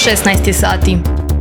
16 sati.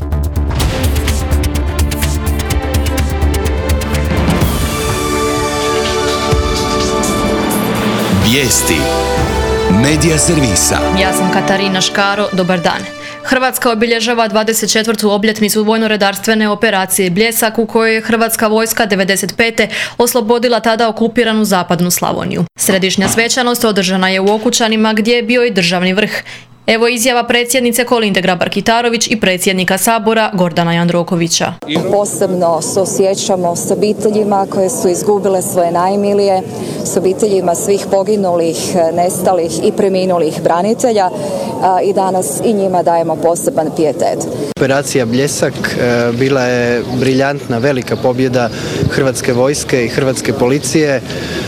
Vijesti Medija servisa. Ja sam Katarina Škaro, dobar dan. Hrvatska obilježava 24. obljetnicu vojno-redarstvene operacije Bljesak u kojoj je Hrvatska vojska 1995. oslobodila tada okupiranu zapadnu Slavoniju. Središnja svečanost održana je u Okučanima gdje je bio i državni vrh. Evo izjava predsjednice Kolinde Grabar-Kitarović i predsjednika Sabora Gordana Jandrokovića. Posebno suosjećamo s obiteljima koje su izgubile svoje najmilije, s obiteljima svih poginulih, nestalih i preminulih branitelja i danas i njima dajemo poseban pijetet. Operacija Bljesak bila je briljantna, velika pobjeda Hrvatske vojske i Hrvatske policije.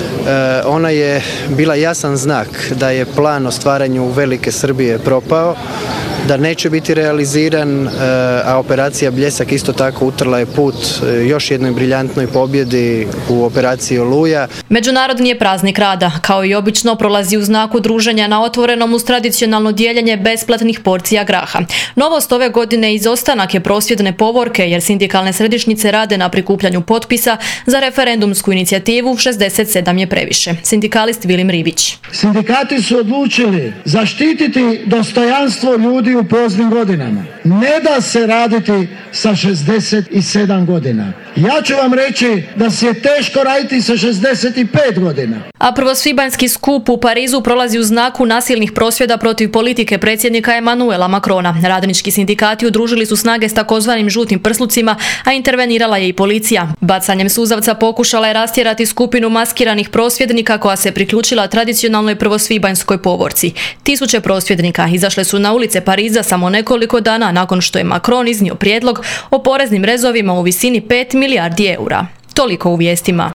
Ona je bila jasan znak da je plan o stvaranju velike Srbije propao, da neće biti realiziran, a operacija Bljesak isto tako utrla je put još jednoj briljantnoj pobjedi u operaciji Oluja. Međunarodni je praznik rada, kao i obično prolazi u znaku druženja na otvorenom uz tradicionalno dijeljenje besplatnih porcija graha. Novost ove godine izostanak je prosvjedne povorke jer sindikalne središnjice rade na prikupljanju potpisa za referendumsku inicijativu 67 je previše. Sindikalist Vilim Ribić. Sindikati su odlučili zaštititi dostojanstvo ljudi u poznim godinama. Ne da se raditi sa 67 godina. Ja ću vam reći da se je teško raditi sa 65 godina. A prvosvibanjski skup u Parizu prolazi u znaku nasilnih prosvjeda protiv politike predsjednika Emanuela Macrona. Radnički sindikati udružili su snage s takozvanim žutim prslucima, a intervenirala je i policija. Bacanjem suzavca pokušala je rastjerati skupinu maskiranih prosvjednika koja se priključila tradicionalnoj prvosvibanjskoj povorci. Tisuće prosvjednika izašle su na ulice Pariza samo nekoliko dana nakon što je Macron iznio prijedlog o poreznim rezovima u visini 5 milijardi eura. Toliko u vijestima.